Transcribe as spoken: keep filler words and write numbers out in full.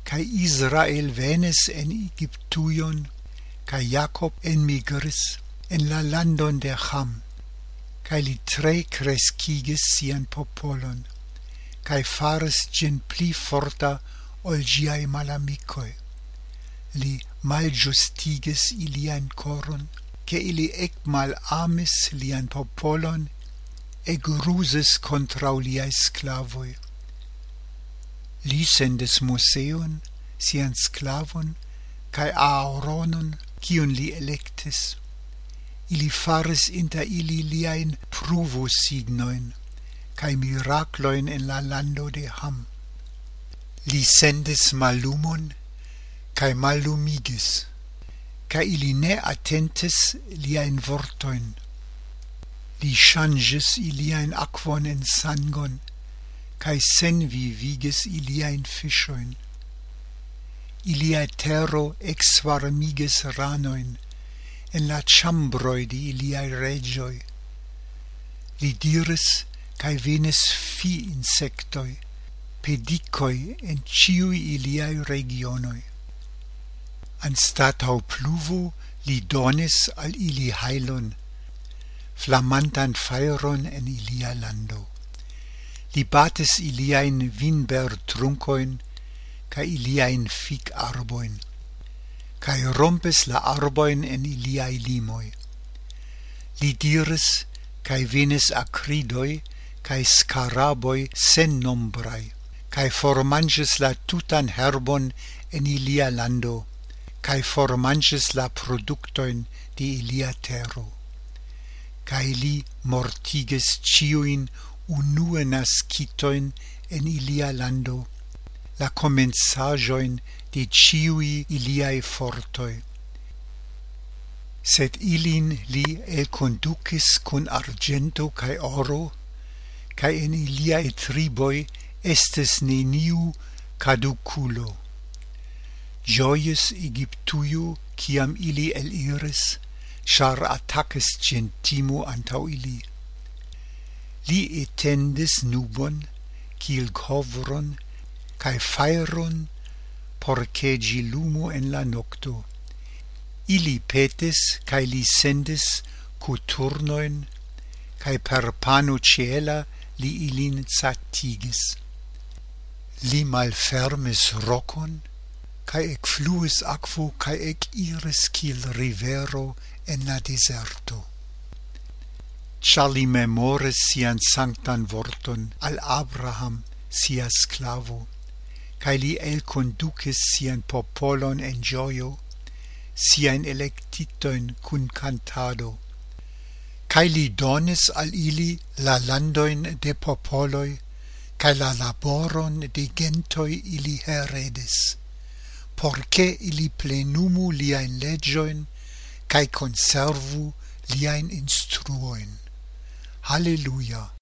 cae Israel venis en Egyptuion, cae Jacob enmigris en la landon de Ham, cae li tre crescigis sian popolon, cae faris gin pli forta ol giai malamicoi. Li maljustigis ilian coron, che ili ec mal amis lian popolon, ec rusis contrau liai sclavoi. Li sendis Moseon, sian sclavon, cae Aaronon, cion li electis. Ili faris inter ili liain pruvosignoin, cae miracloin en la lando de Ham. Li sendis malumon, cae malumigis, cae ili ne attentis liain vortoin. Li changis iliain aquon en sangon, cae senvivigis iliain fishoin. Ilia terro exvarmigis ranoin en la chambroi di iliai regioi. Li diris, cae venis fi insectoi, pedicoi en ciui iliai regionoi. Anstatau pluvo li donis al ili hailon, flamantan fairon en ilia lando. Li batis iliain vinber truncoin, ca iliain fig arboin, cae rompis la arboin en iliai limoi. Li diris, cae venis acridoi, cae scaraboi sen nombrai, cae formangis la tutan herbon en ilia lando, cae formangis la productoin di ilia terro. Cae li mortigis ciuin unue nascitoin en ilia lando, la comensajoin de ciui iliai fortoi. Sed ilin li elconducis cun argento cae oro, cae en iliai triboi estes neniu caduculo. Gioius Egyptuio, ciam ili eliris, char attacis gentimo antau ili. Li etendis nubon, cil covron, cae faeron, porce gi lumo en la nocto. Ili petis, cae li sendis coturnoin, cae per pano ciela li ilin satigis. Li malfermis rocon, cae ec fluis aquo, cae ec iris cil rivero en la deserto. Char li memoris sian sanctan vorton al Abraham, sia sclavo, cae li elconducis sian popolon en gioio, sian electitoin cun cantado, cae li donis al ili la landoin de popoloi, cae la laboron de gentoi ili heredis, porce ili plenumu liain legioin, cae conservu liain instruoin. Halleluja!